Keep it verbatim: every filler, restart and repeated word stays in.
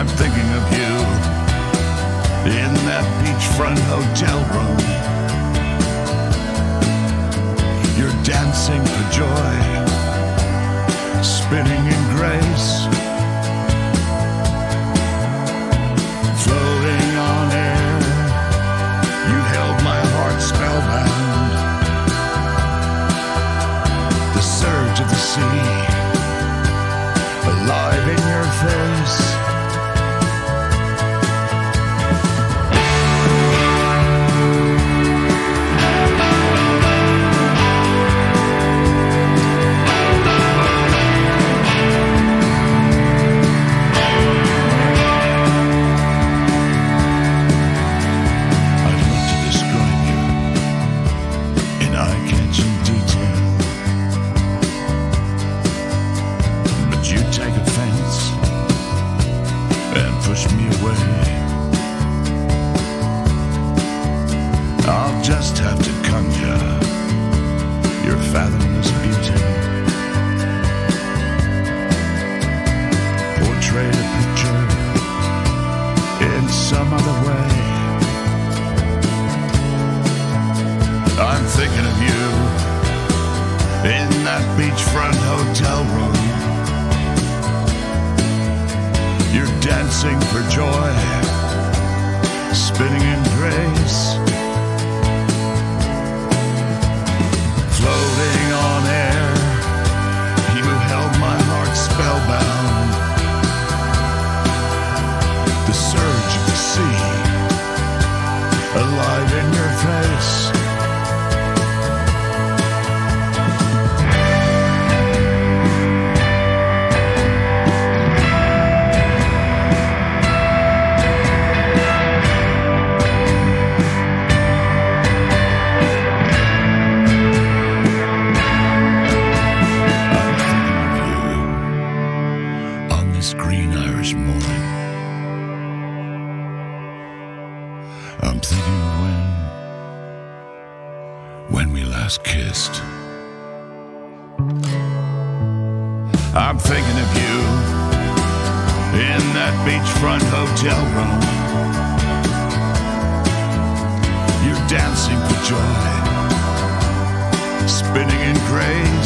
I'm thinking of you in that beachfront hotel room. You're dancing for joy, spinning in grace, floating on air. You held my heart spellbound. The surge of the sea, alive in your face. Push me away. I'll just have to conjure your fathomless beauty, portray a picture in some other way. I'm thinking of you in that beachfront hotel room. You're dancing for joy, spinning in grace, floating on air. You held my heart spellbound. The surge of the sea, alive in your face. Green Irish morning, I'm thinking of when, when we last kissed. I'm thinking of you in that beachfront hotel room. You're dancing for joy, spinning in grace.